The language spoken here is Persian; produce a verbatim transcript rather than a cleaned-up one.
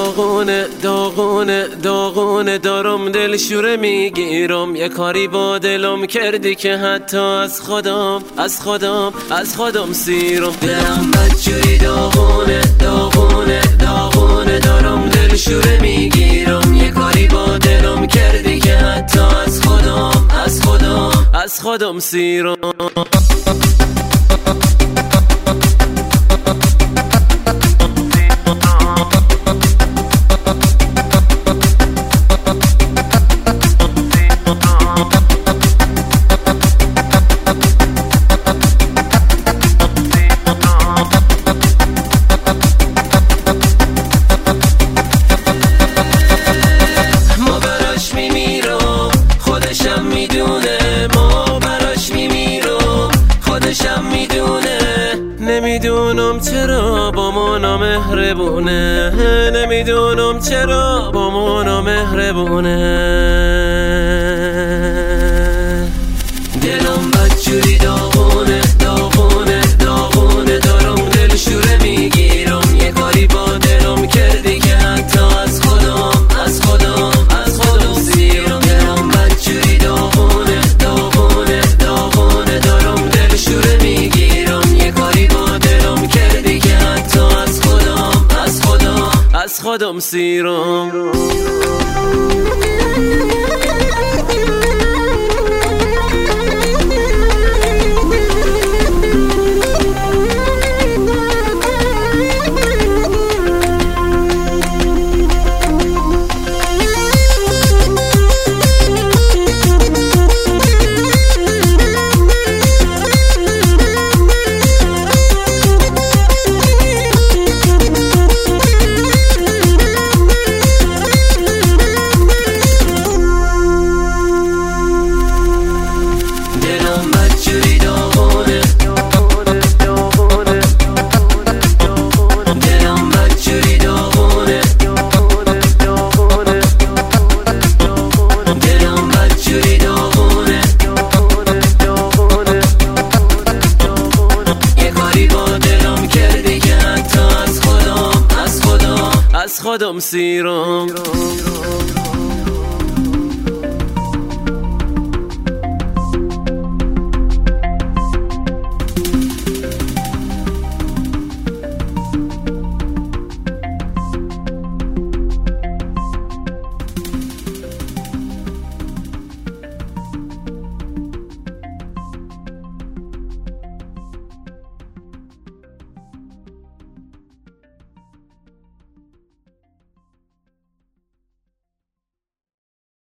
داغونه داغونه داغونه دارم دلشوره میگیرم. یه کاری با دلم کردی که حتی از خودم از خودم از خودم سیرم. دلم بدجوری داغونه داغونه داغونه دارم دلشوره میگیرم. یه کاری با دلم کردی که حتی از خودم از خودم از خودم سیرم. نمیدونم چرا با ما نامهربونه، نمیدونم چرا با ما نامهربونه. دلم بدجوری داغونه داغونه داغونه دارم دلشوره میگیرم. یه کاری با دلم کردی که حتی از خودم از خودم از خودم سیرم. دلم بدجوری داغونه داغونه داغونه دارم دلشوره میگیرم. یه کاری با دلم کردی که حتی از خودم از خودم از خودم سیرم. از خودم سیرم.